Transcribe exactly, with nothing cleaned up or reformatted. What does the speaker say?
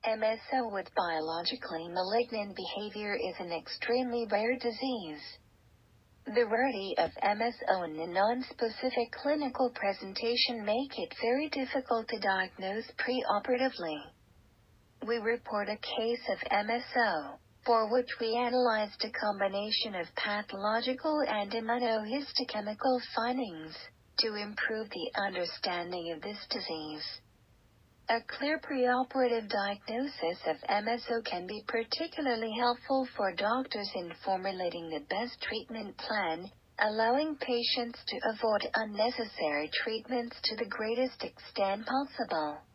M S O with biologically malignant behavior is an extremely rare disease. The rarity of M S O and the non-specific clinical presentation make it very difficult to diagnose preoperatively. We report a case of M S O, for which we analyzed a combination of pathological and immunohistochemical findings, to improve the understanding of this disease. A clear preoperative diagnosis of M S O can be particularly helpful for doctors in formulating the best treatment plan, allowing patients to avoid unnecessary treatments to the greatest extent possible.